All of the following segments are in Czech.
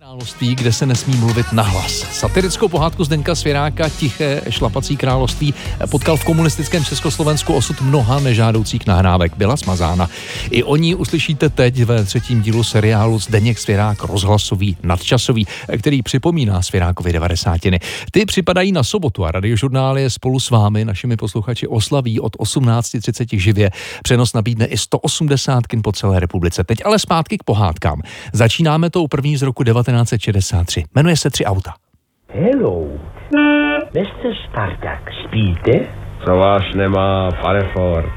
Království, kde se nesmí mluvit nahlas. Satirickou pohádku Zdeňka Svěráka Tiché šlapací království potkal v komunistickém Československu osud mnoha nežádoucích nahrávek. Byla smazána. I o ní uslyšíte teď ve 3. dílu seriálu Zdeněk Svěrák rozhlasový nadčasový, který připomíná Svěrákovi 90. Ty připadají na sobotu a Radiožurnál je spolu s vámi, našimi posluchači, oslaví od 18:30 živě. Přenos nabídne i 180 kin po celé republice. Teď ale zpátky k pohádkám. Začínáme tou první z roku 1963. Jmenuje se Tři auta. Hello. Mr. Spartak, spíte? Co vás nemá, pane Ford?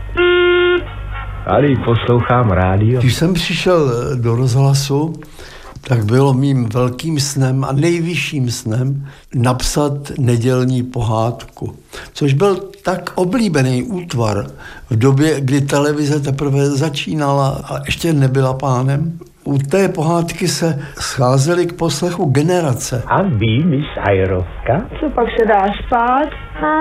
Tady poslouchám rádio. Když jsem přišel do rozhlasu, tak bylo mým velkým snem a nejvyšším snem napsat nedělní pohádku. Což byl tak oblíbený útvar v době, kdy televize teprve začínala a ještě nebyla pánem. U té pohádky se scházely k poslechu generace. A vy, Miss Ajrovka? Co pak se dá spát?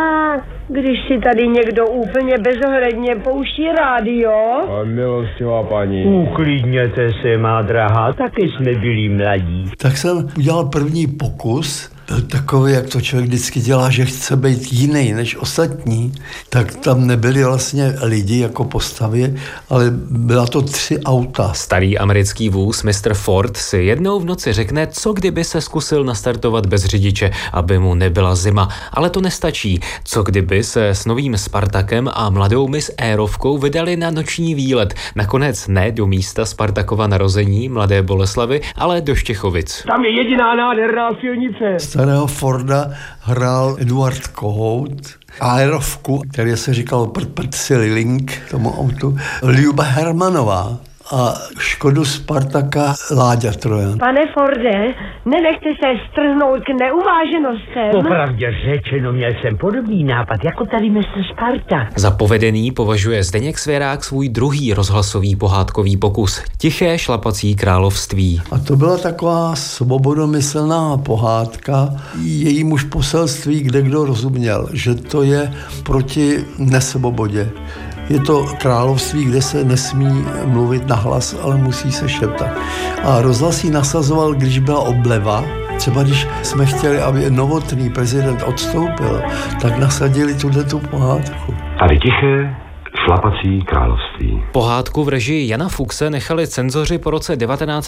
Když si tady někdo úplně bezohledně pouští rádio. Milostivá paní. Uklidněte se, má drahá, taky jsme byli mladí. Tak jsem udělal první pokus. Byl takový, jak to člověk vždycky dělá, že chce být jiný než ostatní. Tak tam nebyli vlastně lidi jako postavy, ale byla to 3 auta. Starý americký vůz Mr. Ford si jednou v noci řekne, co kdyby se zkusil nastartovat bez řidiče, aby mu nebyla zima. Ale to nestačí. Co kdyby se s novým Spartakem a mladou Miss Érovkou vydali na noční výlet. Nakonec ne do místa Spartakova narození, Mladé Boleslavi, ale do Štěchovic. Tam je jediná nádherná silnice. Starého Forda hrál Eduard Kohout, Aerovku, který se říkal Silling tomu autu, Ljuba Hermanová a Škodu Spartaka Láďa Trojan. Pane Forde, nenechte se strhnout k neuváženostem. Popravdě řečeno, měl jsem podobný nápad, jako tady Mr. Spartak. Za povedený považuje Zdeněk Svěrák svůj druhý rozhlasový pohádkový pokus. Tiché šlapací království. A to byla taková svobodomyslná pohádka, jejímuž poselství kdekdo rozuměl, že to je proti nesvobodě. Je to království, kde se nesmí mluvit nahlas, ale musí se šeptat. A rozhlas ji nasazoval, když byla obleva. Třeba když jsme chtěli, aby novotný prezident odstoupil, tak nasadili tu pohádku. Tady Tiché šlapací království. Pohádku v režii Jana Fuchse nechali cenzoři po roce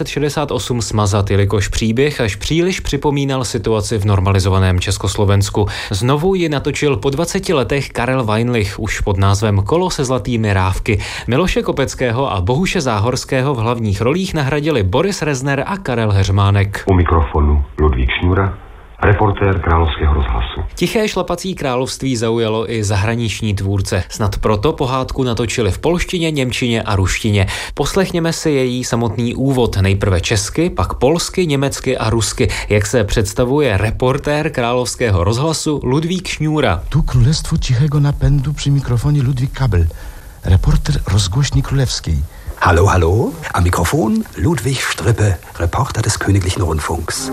1968 smazat, jelikož příběh až příliš připomínal situaci v normalizovaném Československu. Znovu ji natočil po 20 letech Karel Weinlich už pod názvem Kolo se zlatými rávky. Miloše Kopeckého a Bohuše Záhorského v hlavních rolích nahradili Boris Rezner a Karel Heřmánek. U mikrofonu Ludvík Šňůra, reportér Královského rozhlasu. Tiché šlapací království zaujalo i zahraniční tvůrce. Snad proto pohádku natočili v polštině, němčině a ruštině. Poslechněme si její samotný úvod. Nejprve česky, pak polsky, německy a rusky. Jak se představuje reportér Královského rozhlasu Ludvík Šňůra. Tu Królestwo Cichego Napędu przy mikrofonie Ludwik Kabel, reporter rozgłośni królewskiej. Hallo, hallo, am Mikrofon Ludwig Strippe, Reporter des Königlichen Rundfunks.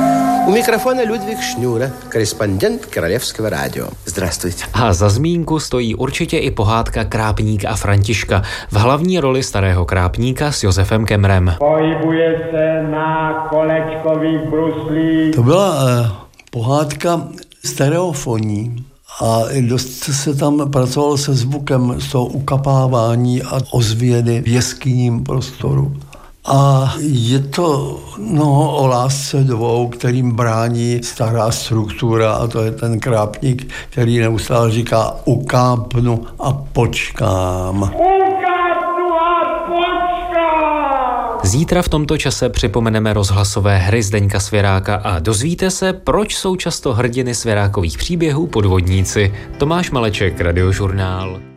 У микрофона Людвиг Шнюра, корреспондент Королевского радио. Здравствуйте. A za zmínku stojí určitě i pohádka Krápník a Františka. V hlavní roli starého krápníka s Josefem Kemrem. Pohybuje se na kolečkových bruslích. To byla pohádka stereofonní. A dost se tam pracovalo se zvukem z toho ukapávání a ozvěny v jeskyním prostoru. A je to o lásce dvou, kterým brání stará struktura, a to je ten krápník, který neustále říká ukápnu a počkám. Zítra v tomto čase připomeneme rozhlasové hry Zdeňka Svěráka a dozvíte se, proč jsou často hrdiny Svěrákových příběhů podvodníci. Tomáš Maleček, Radiožurnál.